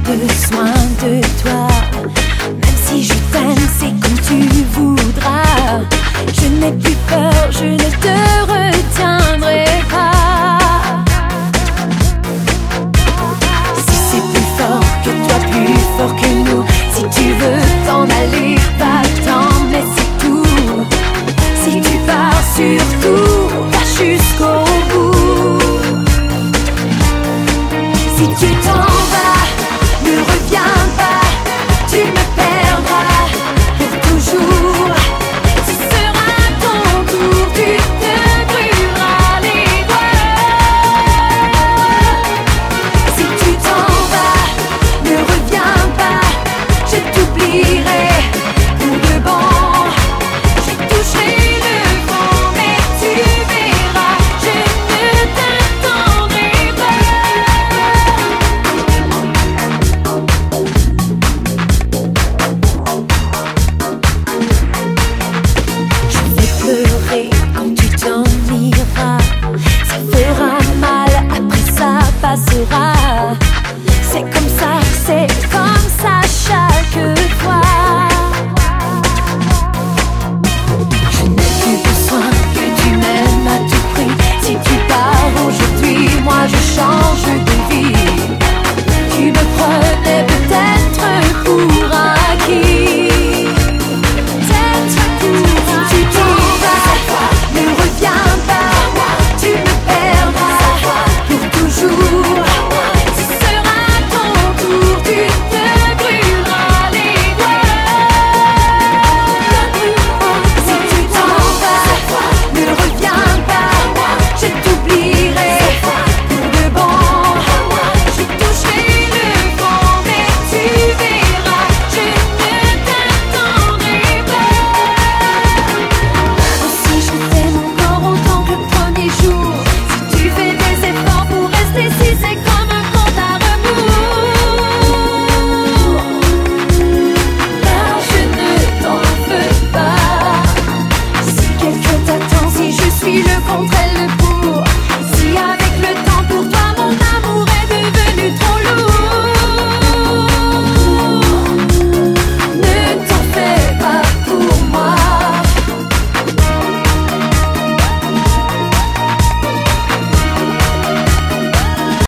besoin de toi. Même si je t'aime, c'est comme tu voudras. Je n'ai plus peur, je ne te retiendrai pas. Si c'est plus fort que toi, plus fort que nous, si tu veux t'en aller, va-t'en, mais c'est tout. Si tu pars, surtout, va jusqu'au bout. Si tu t'en vas,